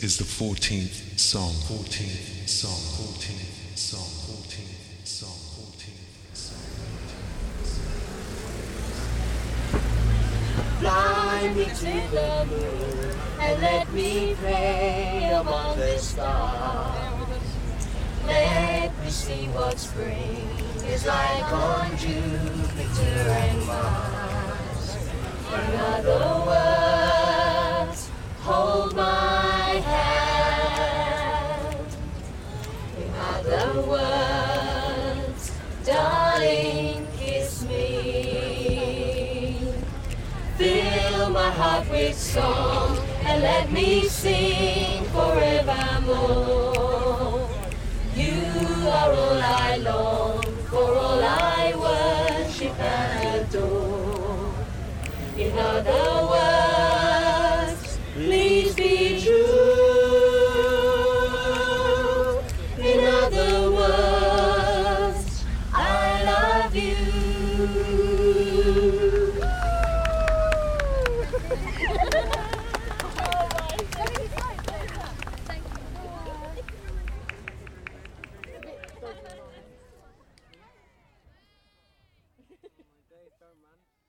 is the 14th song. 14th song. 14th song. 14th song. 14th song. Fly me to the moon and let me play among the stars. Let me see what spring is like on Jupiter and Mars. In other words, hold my hand. In other words, darling, kiss me. Fill my heart with song and let me sing forevermore. You are all I long for, all I worship and adore. In other words, please be true. In other words, I love you. Man.